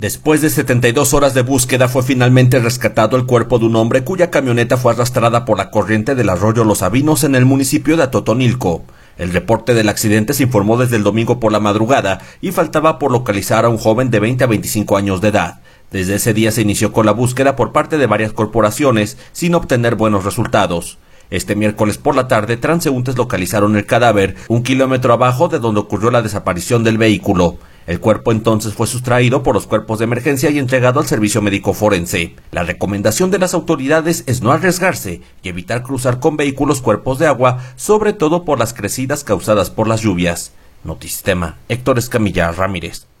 Después de 72 horas de búsqueda fue finalmente rescatado el cuerpo de un hombre cuya camioneta fue arrastrada por la corriente del arroyo Los Sabinos en el municipio de Atotonilco. El reporte del accidente se informó desde el domingo por la madrugada y faltaba por localizar a un joven de 20 a 25 años de edad. Desde ese día se inició con la búsqueda por parte de varias corporaciones sin obtener buenos resultados. Este miércoles por la tarde, transeúntes localizaron el cadáver 1 kilómetro abajo de donde ocurrió la desaparición del vehículo. El cuerpo entonces fue sustraído por los cuerpos de emergencia y entregado al servicio médico forense. La recomendación de las autoridades es no arriesgarse y evitar cruzar con vehículos cuerpos de agua, sobre todo por las crecidas causadas por las lluvias. Notisistema, Héctor Escamilla Ramírez.